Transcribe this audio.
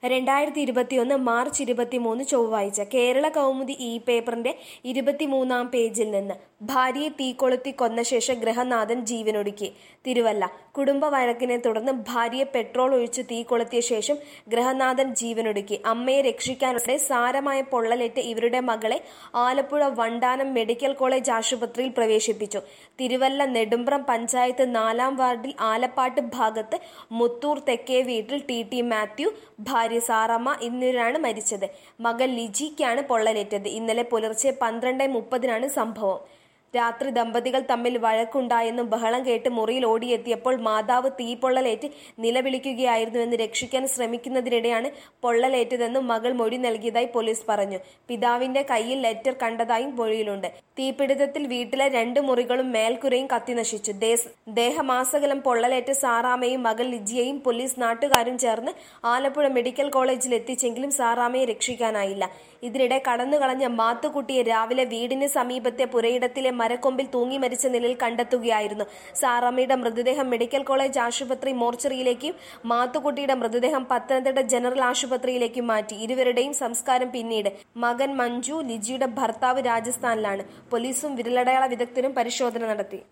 2021 March 23 ചൊവ്വാഴ്ച കേരള കൗമുദി പേപ്പറിന്റെ 23-ാം പേജിൽ നിന്ന് ഭാര്യയെ തീകൊളുത്തി കൊന്ന ശേഷം ഗൃഹനാഥൻ ജീവനൊടുക്കി. തിരുവല്ല. കുടുംബ വഴക്കിനെ തുടർന്ന് ഭാര്യയെ പെട്രോൾ ഒഴിച്ച് തീ കൊളുത്തിയ ശേഷം ഗൃഹനാഥൻ ജീവനൊടുക്കി. അമ്മയെ രക്ഷിക്കാനുള്ളിടെ സാരമായ പൊള്ളലേറ്റ് ഇവരുടെ മകളെ ആലപ്പുഴ വണ്ടാനം മെഡിക്കൽ കോളേജ് ആശുപത്രിയിൽ പ്രവേശിപ്പിച്ചു. തിരുവല്ല നെടുമ്പ്രം പഞ്ചായത്ത് 4-ാം വാർഡിൽ ആലപ്പാട്ട് ഭാഗത്ത് മുത്തൂർ തെക്കേ വീട്ടിൽ ടി മാത്യു, ഭാര്യ സാറമ്മ എന്നിവരാണ് മരിച്ചത്. മകൾ ലിജിക്കാണ് പൊള്ളലേറ്റത്. ഇന്നലെ പുലർച്ചെ 12:30 സംഭവം. രാത്രി ദമ്പതികൾ തമ്മിൽ വഴക്കുണ്ടായെന്നും ബഹളം കേട്ട് മുറിയിൽ ഓടിയെത്തിയപ്പോൾ മാതാവ് തീപ്പൊള്ളലേറ്റ് നിലവിളിക്കുകയായിരുന്നുവെന്ന് രക്ഷിക്കാൻ ശ്രമിക്കുന്നതിനിടെയാണ് പൊള്ളലേറ്റതെന്നും മകൾ മൊഴി നൽകിയതായി പോലീസ് പറഞ്ഞു. പിതാവിന്റെ കയ്യിൽ ലെറ്റർ കണ്ടതായും മൊഴിയിലുണ്ട്. തീപിടുത്തത്തിൽ വീട്ടിലെ 2 മുറികളും മേൽക്കുരയും കത്തിനശിച്ചു. ദേഹമാസകലം പൊള്ളലേറ്റ സാറാമയും മകൾ ലിജിയെയും പോലീസ് നാട്ടുകാരും ചേർന്ന് ആലപ്പുഴ മെഡിക്കൽ കോളേജിൽ എത്തിച്ചെങ്കിലും സാറാമയെ രക്ഷിക്കാനായില്ല. ഇതിനിടെ കടന്നുകളഞ്ഞ മാത്തുക്കുട്ടിയെ രാവിലെ വീടിന് സമീപത്തെ പുരയിടത്തിലെ മരക്കൊമ്പിൽ തൂങ്ങി മരിച്ച നിലയിൽ കണ്ടെത്തുകയായിരുന്നു. സാറാമ്മയുടെ മൃതദേഹം മെഡിക്കൽ കോളേജ് ആശുപത്രി മോർച്ചറിയിലേക്കും മാത്തുക്കുട്ടിയുടെ മൃതദേഹം പത്തനംതിട്ട ജനറൽ ആശുപത്രിയിലേക്കും മാറ്റി. ഇരുവരുടെയും സംസ്കാരം പിന്നീട്. മകൻ മഞ്ജു, ലിജിയുടെ ഭർത്താവ് രാജസ്ഥാനിലാണ്. പോലീസും വിരലടയാള വിദഗ്ധരും പരിശോധന നടത്തി.